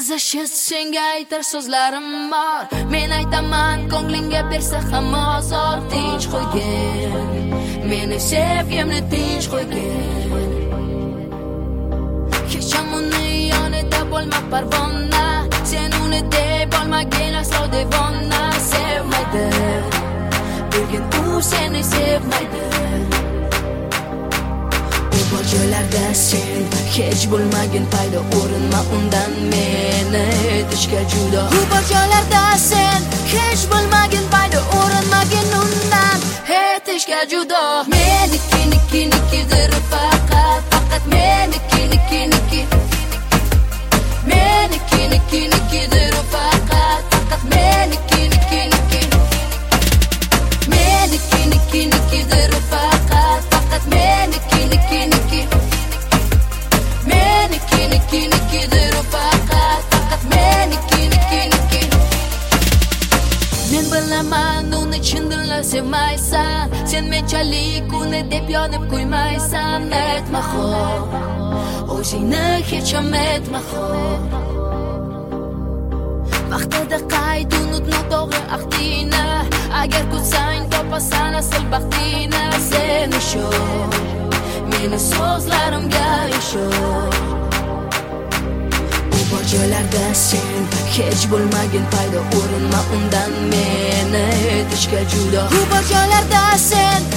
qizishi senga aytar so'zlarim bor. Men aytaman ko'nglingga bersa ham ozor. Tinch qo'ygin, meni sevgimni tinch qo'ygin. Hech ham uni yonida bo'lma parvona. Sen uni deb olmagin aslo devona. Sevmaydi, bugun u seni sevmaydi. Bu joylarda sen hech bo'lmagin paydo. O'rinma undan meni etishga judo. Bu joylarda sen hech bo'lmagin paydo. O'rinmagin undan etishga judo. Menikidir faqat menikidir faqat menikidir faqat menikidir faqat menikidir. Men bilaman uni chin dildan sevmaysan. Sen menchalik uni deb yonib qo'ymaysan. Aytma xo'p, o'zingni hech ham aytma xo'p. Vaqtida qayd unut noto'g'ri ahdingni. Agar kutsang topasan asl baxtingni. Sen ishon, meni so'zlarimga ishon. Bu joylarda sen hech bo'lmagin paydo. O'rinma undan meni etishga judo. Bu joylarda sen